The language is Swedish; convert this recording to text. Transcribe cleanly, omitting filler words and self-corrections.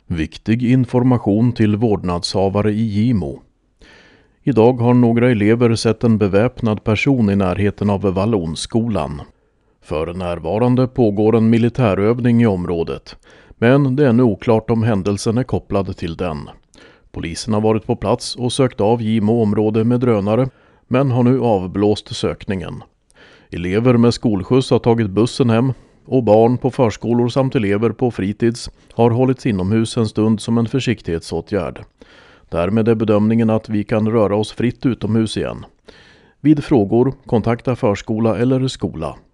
Viktig information till vårdnadshavare i Gimo. Idag har några elever sett en beväpnad person i närheten av Vallonskolan. För närvarande pågår en militärövning i området, men det är ännu oklart om händelsen är kopplad till den. Polisen har varit på plats och sökt av Gimo område med drönare, men har nu avblåst sökningen. Elever med skolskjuts har tagit bussen hem och barn på förskolor samt elever på fritids har hållits inomhus en stund som en försiktighetsåtgärd. Därmed är bedömningen att vi kan röra oss fritt utomhus igen. Vid frågor kontakta förskola eller skola.